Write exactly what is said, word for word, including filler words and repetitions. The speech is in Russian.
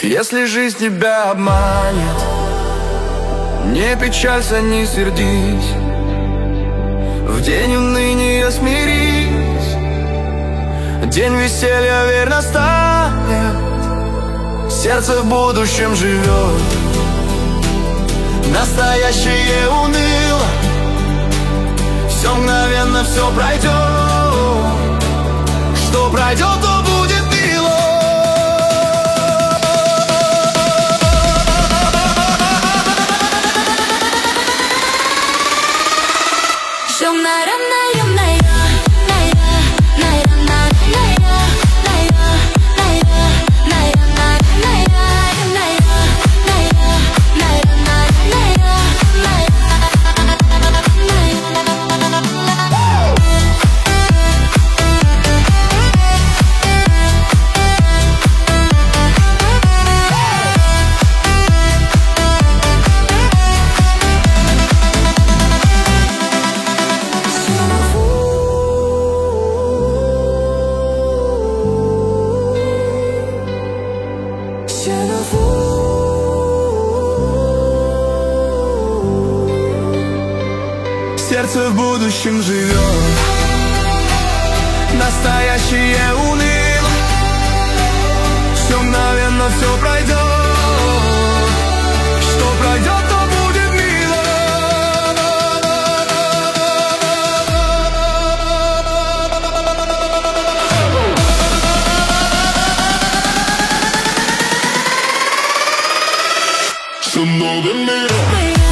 Если жизнь тебя обманет, не печалься, не сердись, в день уныния смирись. День веселья, верь, настанет, сердце в будущем живет. Настоящее уныло, все мгновенно, все пройдет. Что пройдет, то будет мило. Сердце в будущем живет. Настоящее уныло, все мгновенно, все пройдет. Что пройдет, то будет мило. Что много мира.